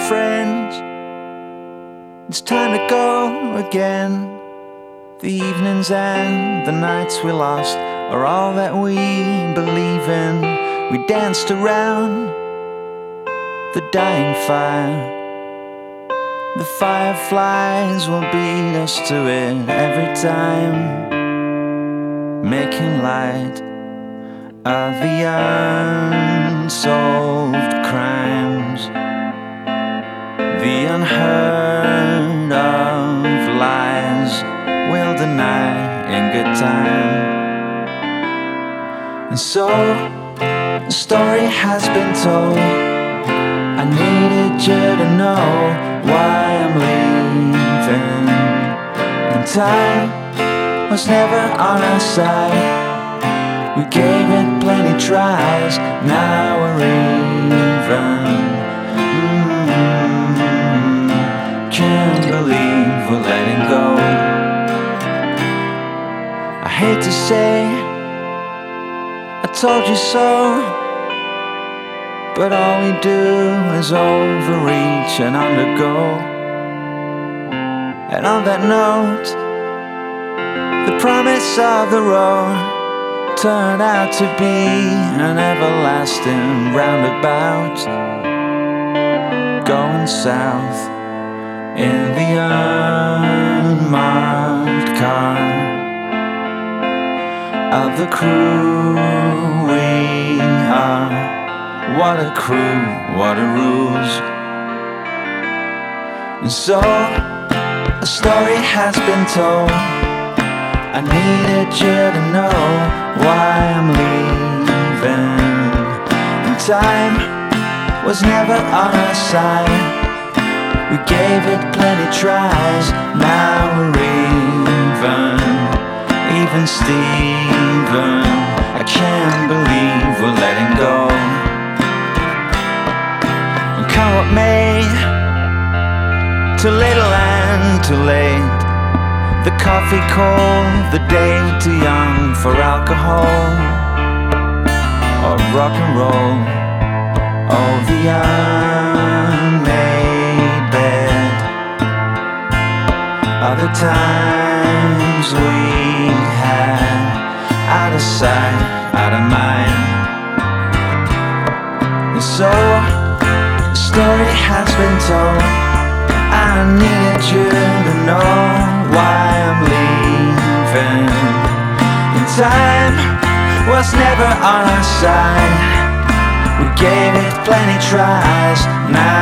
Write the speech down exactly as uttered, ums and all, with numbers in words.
friend, it's time to go again. The evenings and the nights we lost are all that we believe in. We danced around the dying fire. The fireflies will beat us to it every time, making light of the unsolved crimes, the unheard of lies we'll deny in good time. And so the story has been told. I needed you to know why I'm leaving. And time was never on our side. We gave it plenty tries. Now we're even. mm-hmm. Can't believe we're letting go. I hate to say I told you so, but all we do is overreach and undergo. And on that note, the promise of the road turned out to be an everlasting roundabout, going south in the unmarked car of the crew we are. What a crew, what a ruse. And so a story has been told. I needed you to know why I'm leaving. And time was never on our side. We gave it plenty tries. Now we're even. Even Steven, I can't believe we're letting go. Come what may, too little and too late. The coffee cold, the day too young for alcohol or rock and roll. Oh, the unmade bed of the times we had, out of sight, out of mind. And so the story has been told. I needed you to know why I'm leaving. And time was never on our side. We gave it plenty tries. Now